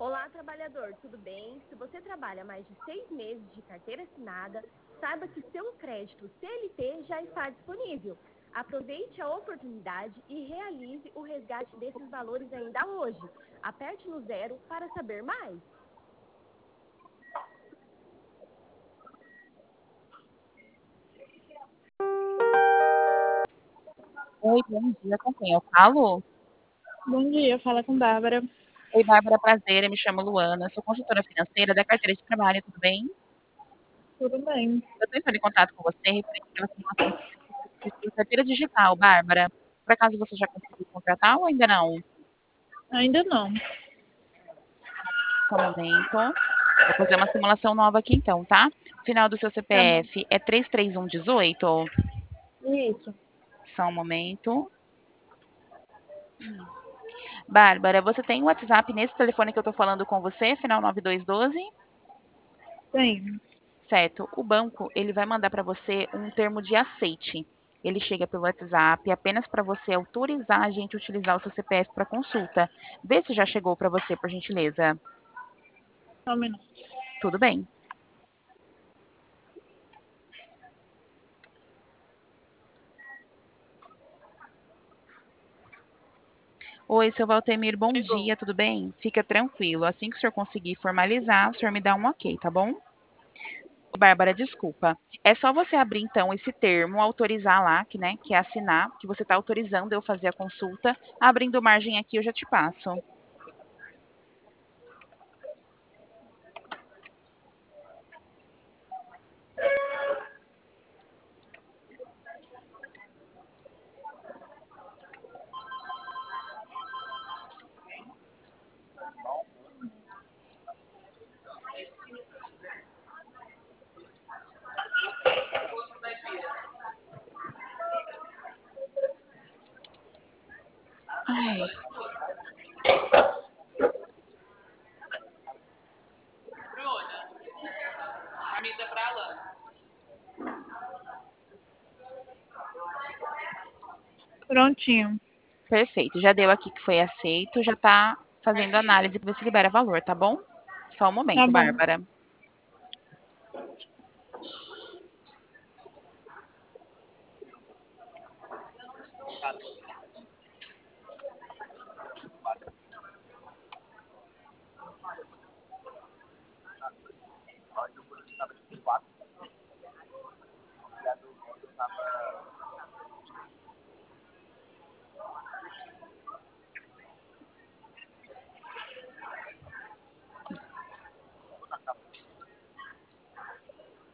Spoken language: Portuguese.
Olá, trabalhador, tudo bem? Se você trabalha mais de 6 meses de carteira assinada, saiba que seu crédito CLT já está disponível. Aproveite a oportunidade e realize o resgate desses valores ainda hoje. Aperte no 0 para saber mais. Oi, bom dia, com quem eu falo? Bom dia, fala com Bárbara. Oi, Bárbara, prazer, eu me chamo Luana, sou consultora financeira da carteira de trabalho, tudo bem? Tudo bem? Eu estou entrando em contato com você referente àquela informação de sua carteira digital, Bárbara. Por acaso você já conseguiu contratar ou ainda não? Ainda não. Só um momento. Vou fazer uma simulação nova aqui então, tá? O final do seu Tá bom. CPF é 33118. Isso. Só um momento. Bárbara, você tem o WhatsApp nesse telefone que eu estou falando com você, final 9212? Tem. Certo. O banco, ele vai mandar para você um termo de aceite. Ele chega pelo WhatsApp apenas para você autorizar a gente utilizar o seu CPF para consulta. Vê se já chegou para você, por gentileza. Só um minuto. Tudo bem. Oi, seu Valtemir, bom Chegou. dia, tudo bem? Fica tranquilo. Assim que o senhor conseguir formalizar, o senhor me dá um ok, tá bom? Bárbara, desculpa. É só você abrir então esse termo, autorizar lá, que é assinar, que você está autorizando eu fazer a consulta. Abrindo margem aqui, eu já te passo. Ai. Marmita pra Alana. Prontinho. Perfeito, já deu aqui que foi aceito, já tá fazendo análise para ver se libera valor, tá bom? Só um Tá momento, bom. Bárbara.